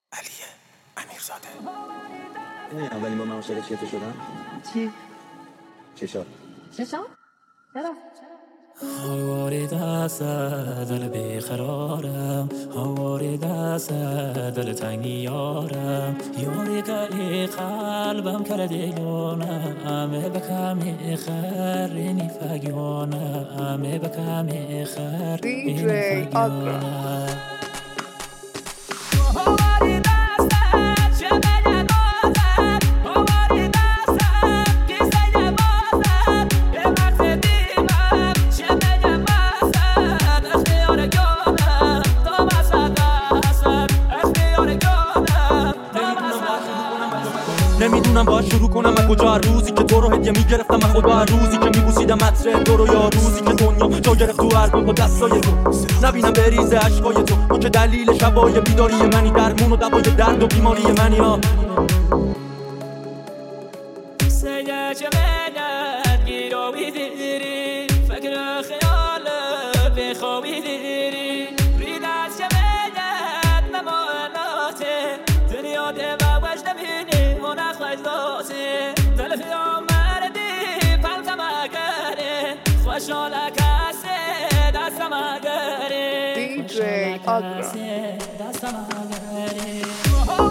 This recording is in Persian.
علی امیرزاده. این اولین بار من عاشق چیه تو شدم؟ چی؟ چشات. چشام؟ چرا؟ هواری دست دل بیقرارم، هواری دست دل تنگی یارم، یاری که قلبم کرده یونم بکمی خرینی فگیونم بکمی خرینی فگیونم. نمیدونم باید شروع کنم از کجا، هر روزی که تو رو هدیه میگرفتم از خدا، هر روزی که میبوسیدم عطر تو رو، یا روزی که دنیا تو گرفت تو هر با دستای تو، نبینم بریزه عشقای تو که دلیل شبای بیداری منی، درمون و دوای درد و بیماری منی. ها سیده چه منت گیراوی دیری، فکر خیال بخوابی دیری، رید از چه منت مماناته، دنیا ده و وجد بینی و نخواهد داته، دل فیام مردی پلتم اگره، خوشحال کسی دستم اگره، DJ Agra. دستم اگره.